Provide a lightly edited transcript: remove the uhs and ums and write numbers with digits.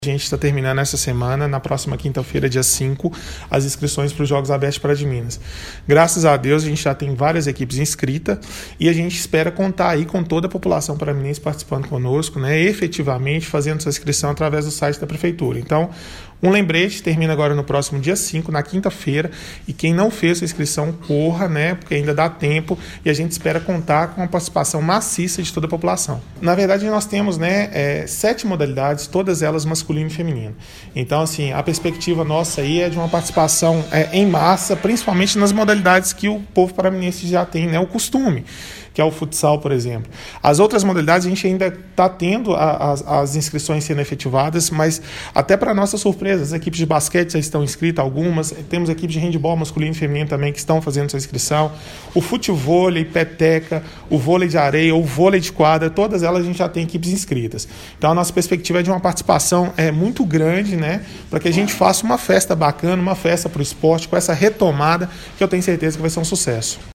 A gente está terminando essa semana, na próxima quinta-feira, dia 5, as inscrições para os Jogos Abertos para de Minas. Graças a Deus, a gente já tem várias equipes inscritas e a gente espera contar aí com toda a população paraminense participando conosco, né, efetivamente fazendo sua inscrição através do site da Prefeitura. Então, um lembrete, termina agora no próximo dia 5, na quinta-feira, e quem não fez sua inscrição, corra, né, porque ainda dá tempo e a gente espera contar com a participação maciça de toda a população. Na verdade, nós temos 7 modalidades, todas elas masculino e feminino. Então, assim, a perspectiva nossa aí é de uma participação em massa, principalmente nas modalidades que o povo paraminense já tem, né, o costume, que é o futsal, por exemplo. As outras modalidades a gente ainda está tendo as inscrições sendo efetivadas, mas até para nossa surpresa, as equipes de basquete já estão inscritas, algumas, temos equipes de handebol masculino e feminino também que estão fazendo sua inscrição, o futevôlei, peteca, o vôlei de areia, o vôlei de quadra, todas elas a gente já tem equipes inscritas. Então a nossa perspectiva é de uma participação muito grande, né, para que a gente faça uma festa bacana, uma festa para o esporte, com essa retomada que eu tenho certeza que vai ser um sucesso.